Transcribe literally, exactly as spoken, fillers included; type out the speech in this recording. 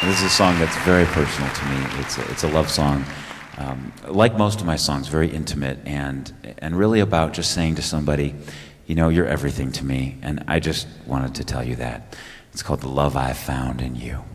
This is a song that's very personal to me. It's a, it's a love song. Um, like most of my songs, very intimate and and really about just saying to somebody, you know, you're everything to me, and I just wanted to tell you that. It's called The Love I Found in You.